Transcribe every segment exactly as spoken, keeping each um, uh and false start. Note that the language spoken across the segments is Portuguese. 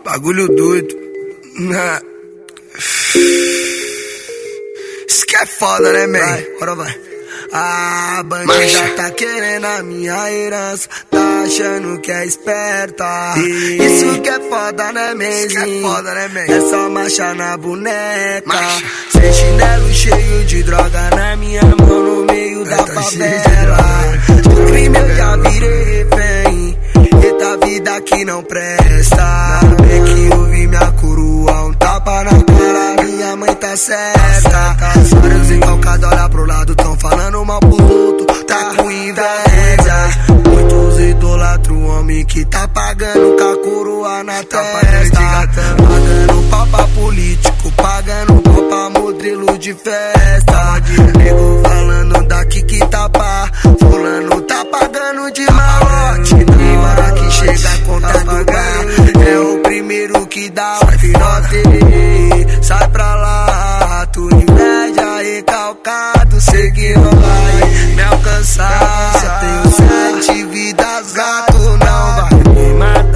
Bagulho doido. Isso que é foda, né, man? Vai, bora vai. A bandida tá querendo a minha herança, tá achando que é esperta. E... Isso que é foda, né, man? Isso que é foda, né, man? É só marcha na boneca. Marcha. Sem chinelo cheio de droga na minha mão no meio da tá favela. Do crime eu já virei refém. Eita vida que não presta. É que eu vi minha coroa, um tapa na cara, minha mãe tá certa. Vários encalcados olha pro lado, tão falando mal pro outro, tá com inveja. Muitos idolatram o homem que tá pagando com a coroa na testa. Pagando pau pra político, pagando pau pra modelo de festa. Nego falando daqui que tá pá, fulano tá pagando de malote. Na hora que chega a conta do bar, é o primeiro que dá o filhote. Sai pra lá, tu inveja recalcado, sei que não vai me alcançar. Tenho sete vidas, gato não vai me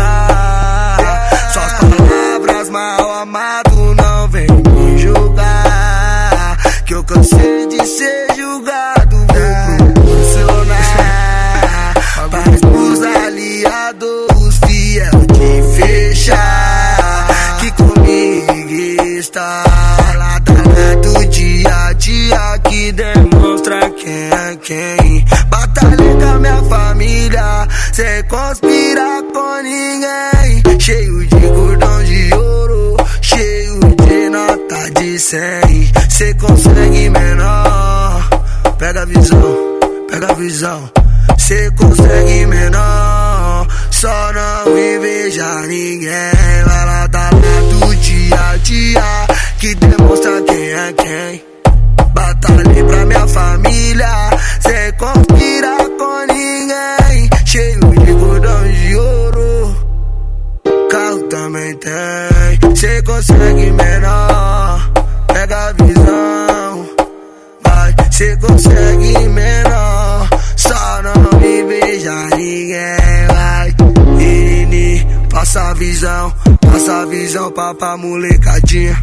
matar. Suas palavras mal amado não vem me julgar, que eu cansei de ser julgado. Vou proporcionar paz pros aliados, os fiel de fechar, que comigo está lado a lado, dia a dia, que demonstra quem é quem. Batalhei com a minha família, sem conspirar com ninguém. Cheio de cordão de ouro, cheio de nota de cem. Cê consegue menor, pega a visão, pega a visão. Cê consegue menor, só não inveja ninguém. Vai lá da lado, dia a dia, que demonstra quem é quem. Batalhei pra minha família, sem conspirar com ninguém. Cheio de cordão de ouro, carro também tem. Cê consegue menor, pega a visão. Vai, cê consegue menor, só não me beija ninguém. Vai, Irini, passa a visão, passa a visão pra, pra molecadinha.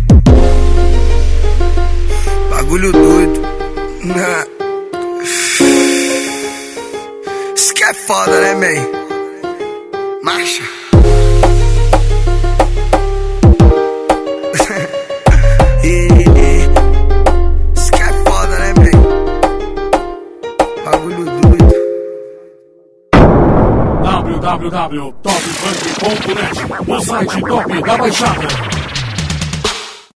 Bagulho doido. Isso que é foda, né, man? Marcha. Isso que é foda, né, man? Bagulho doido. w w w ponto top funk ponto net, o site top da Baixada.